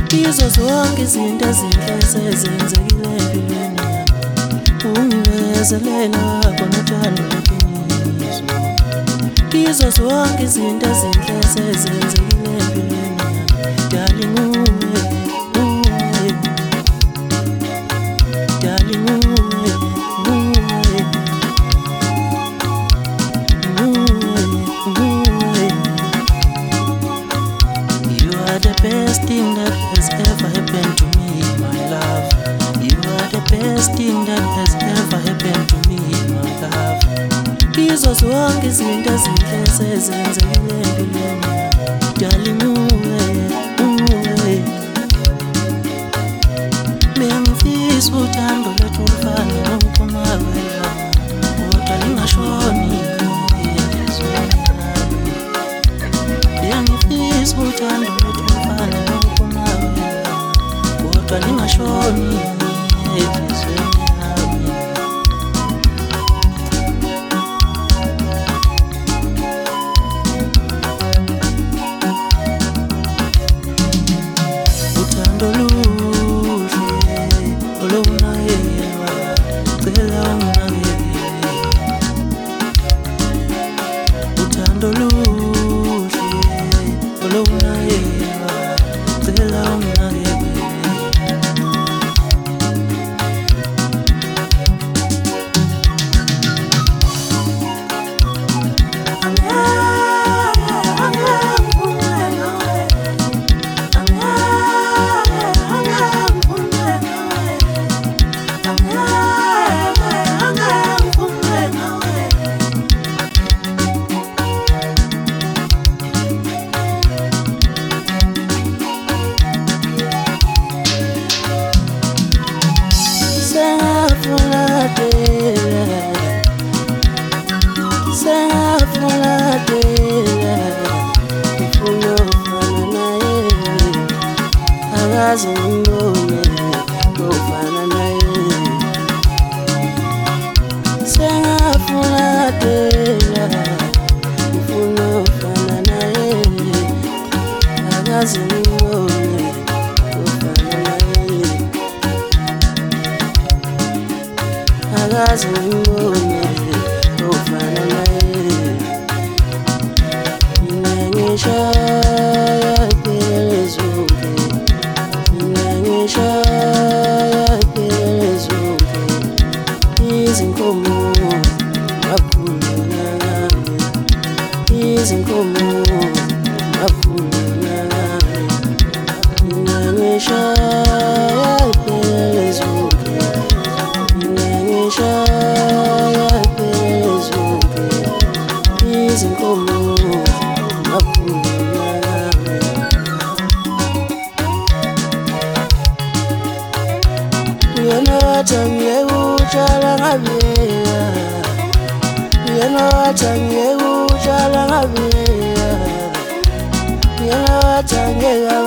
Izo zonke izinto ezinhle esezenzekile empilweni yami, ungivezelela konothando lweqiniso. Izo zonke izinto ezinhle esezenzekile empilweni yami, darling uwe, darling uwe, you are the best thing that has ever happened to me, my love. You are the best thing that has ever happened to me, my love. Izo zonke izinto ezinhle esezenzekile empilweni yami, darling uwe, bengifisa uthando lethu lufane nokuphumawela, kodwa lingashoni endizweni yami. Bengifisa uthando lethu lufane nokuphumawela, kodwa lingashoni endizweni yami. Watangeka